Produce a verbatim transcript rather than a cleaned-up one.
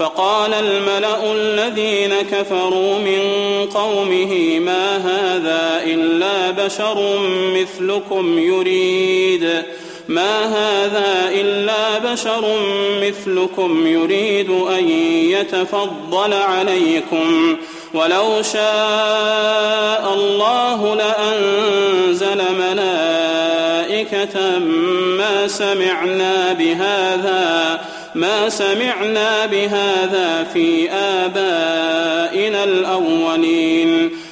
فقال الملأ الذين كفروا من قومه ما هذا إلا بشر مثلكم يريد ما هذا إلا بشر مثلكم يريد أن يتفضل عليكم ولو شاء الله لأنزل ملائكة ما سمعنا بهذا ما سمعنا بهذا في آبائنا الأولين